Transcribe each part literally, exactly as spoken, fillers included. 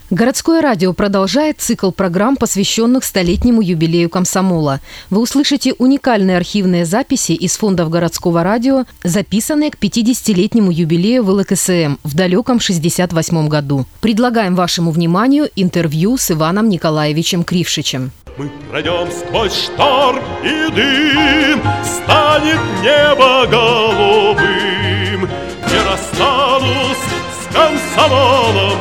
Городское радио продолжает цикл программ, посвященных столетнему юбилею комсомола. Вы услышите уникальные архивные записи из фондов городского радио, записанные к пятидесятилетнему юбилею вэ эл ка эс эм в далеком шестьдесят восьмом году. Предлагаем вашему вниманию интервью с Иваном Николаевичем Крившичем. Мы пройдем сквозь шторм и дым, станет небо голубым. Не расстанусь с комсомолом,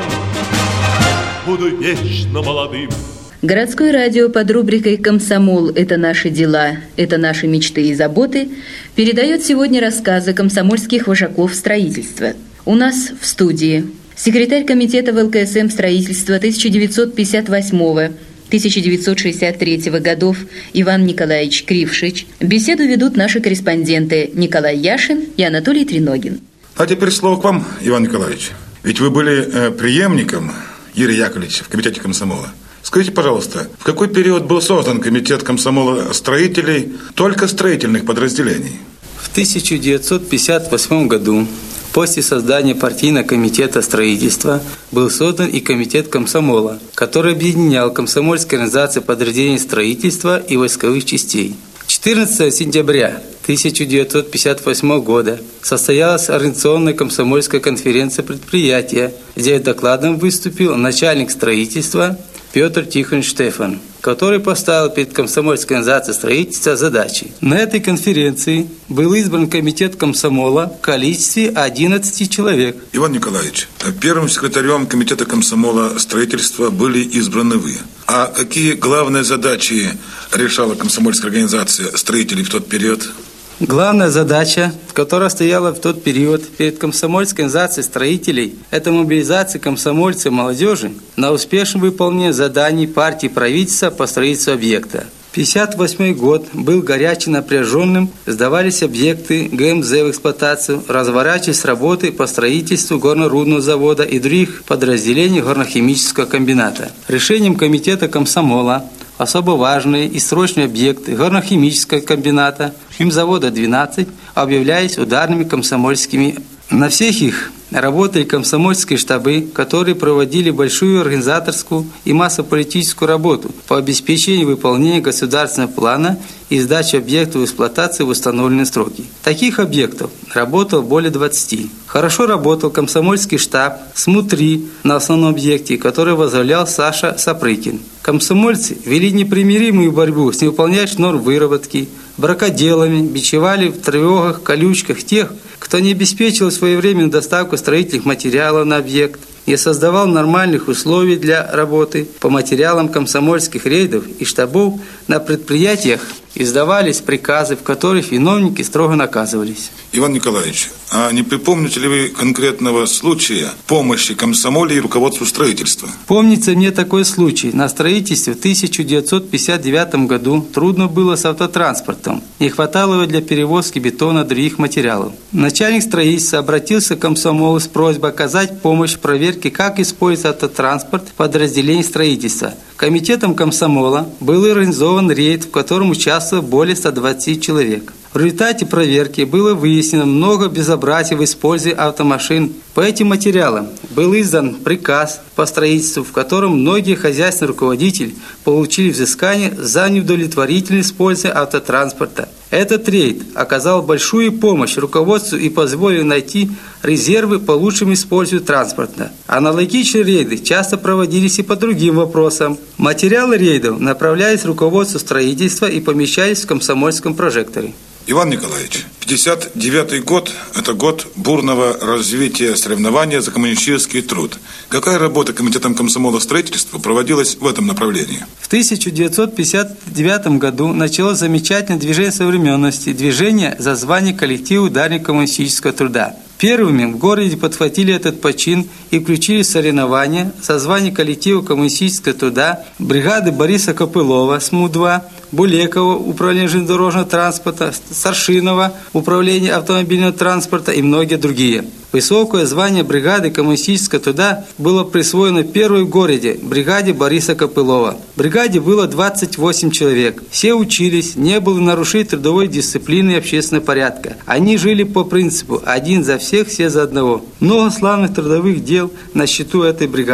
буду вечно молодым. Городское радио под рубрикой «Комсомол – это наши дела, это наши мечты и заботы» передает сегодня рассказы комсомольских вожаков строительства. У нас в студии секретарь комитета вэ эл ка эс эм строительства тысяча девятьсот пятьдесят восьмого — тысяча девятьсот шестьдесят третьего годов Иван Николаевич Крившич. Беседу ведут наши корреспонденты Николай Яшин и Анатолий Треногин. А теперь слово к вам, Иван Николаевич. Ведь вы были э, преемником Юрия Яковлевича в комитете комсомола. Скажите, пожалуйста, в какой период был создан комитет комсомола строителей только строительных подразделений? В тысяча девятьсот пятьдесят восьмом году, после создания партийного комитета строительства, был создан и комитет комсомола, который объединял комсомольские организации подразделений строительства и войсковых частей. четырнадцатого сентября тысяча девятьсот пятьдесят восьмого года состоялась Организационная комсомольская конференция предприятия, где докладом выступил начальник строительства Петр Тихонович Штефан, который поставил перед комсомольской организацией строительства задачи. На этой конференции был избран комитет комсомола в количестве одиннадцати человек. Иван Николаевич, первым секретарем комитета комсомола строительства были избраны вы. А какие главные задачи решала комсомольская организация строителей в тот период? Главная задача, которая стояла в тот период перед комсомольской организацией строителей, это мобилизация комсомольцев и молодежи на успешное выполнение заданий партии и правительства по строительству объекта. пятьдесят восьмой год был горячим, напряженным, сдавались объекты гэ эм зэ в эксплуатацию, разворачивались работы по строительству горно-рудного завода и других подразделений горнохимического комбината. Решением комитета комсомола особо важные и срочные объекты горнохимического комбината, химзавода двенадцать, объявлялись ударными комсомольскими. На всех их работали комсомольские штабы, которые проводили большую организаторскую и массополитическую работу по обеспечению выполнения государственного плана и сдачи объектов в эксплуатацию в установленные сроки. Таких объектов работало более двадцати. Хорошо работал комсомольский штаб СМУ-три на основном объекте, который возглавлял Саша Сапрыкин. Комсомольцы вели непримиримую борьбу с невыполняющими норм выработки, бракоделами, бичевали в тревогах, колючках тех, кто не обеспечил своевременную доставку строительных материалов на объект, не создавал нормальных условий для работы по материалам комсомольских рейдов и штабов на предприятиях, издавались приказы, в которых виновники строго наказывались. Иван Николаевич, а не припомните ли вы конкретного случая помощи комсомоле и руководству строительства? Помнится мне такой случай. На строительстве в тысяча девятьсот пятьдесят девятом году трудно было с автотранспортом. Не хватало его для перевозки бетона и других материалов. Начальник строительства обратился к комсомолу с просьбой оказать помощь в проверке, как используется автотранспорт в подразделении строительства. Комитетом комсомола был организован рейд, в котором участвовало более ста двадцати человек. В результате проверки было выяснено много безобразий в использовании автомашин. По этим материалам был издан приказ по строительству, в котором многие хозяйственные руководители получили взыскание за неудовлетворительное использование автотранспорта. Этот рейд оказал большую помощь руководству и позволил найти резервы по лучшему использованию транспорта. Аналогичные рейды часто проводились и по другим вопросам. Материалы рейдов направлялись руководству строительства и помещались в комсомольском прожекторе. Иван Николаевич, пятьдесят девятый год – это год бурного развития соревнования за коммунистический труд. Какая работа комитетом комсомола строительства проводилась в этом направлении? В тысяча девятьсот пятьдесят девятом году началось замечательное движение современности, движение за звание коллектива ударников коммунистического труда. Первыми в городе подхватили этот почин и включили в соревнования за звание коллектива коммунистического труда бригады Бориса Копылова, СМУ-два, Булекова, Управление железнодорожного транспорта, Старшинова, Управление автомобильного транспорта и многие другие. Высокое звание бригады коммунистического труда было присвоено первой в городе бригаде Бориса Копылова. В бригаде было двадцать восемь человек. Все учились, не было нарушений трудовой дисциплины и общественного порядка. Они жили по принципу «один за всех, все за одного». Много славных трудовых дел на счету этой бригады.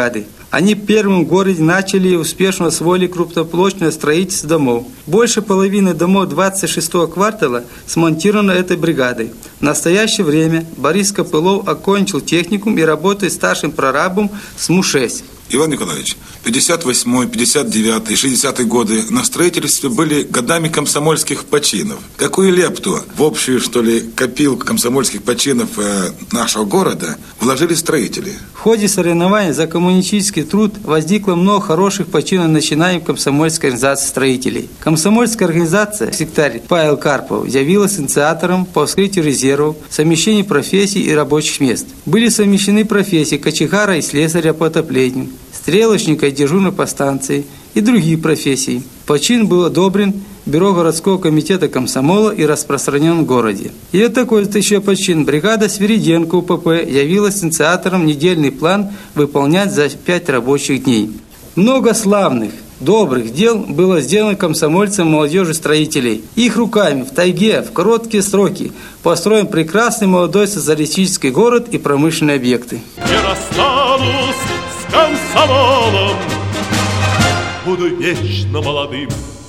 Они первым в городе начали и успешно освоили крупноплощадное строительство домов. Больше половины домов двадцать шестого квартала смонтировано этой бригадой. В настоящее время Борис Копылов окончил техникум и работает старшим прорабом с эм у шесть. Иван Николаевич, пятьдесят восьмой, пятьдесят девятый, шестидесятые годы на строительстве были годами комсомольских починов. Какую лепту в общую, что ли, копилку комсомольских починов э, нашего города вложили строители? В ходе соревнований за коммунистический труд возникло много хороших починов начинаний комсомольской организации строителей. Комсомольская организация, секретарь Павел Карпов, явилась инициатором по вскрытию резервов, совмещению профессий и рабочих мест. Были совмещены профессии кочегара и слесаря по отоплению, стрелочника и дежурного по станции и другие профессии. Почин был одобрен Бюро городского комитета комсомола и распространен в городе. И вот такой вот еще почин. Бригада Свириденко УПП явилась инициатором недельный план выполнять за пять рабочих дней. Много славных, добрых дел было сделано комсомольцам молодежи строителей. Их руками в тайге в короткие сроки построен прекрасный молодой социалистический город и промышленные объекты. Не расстанусь с комсомолом, буду вечно молодым.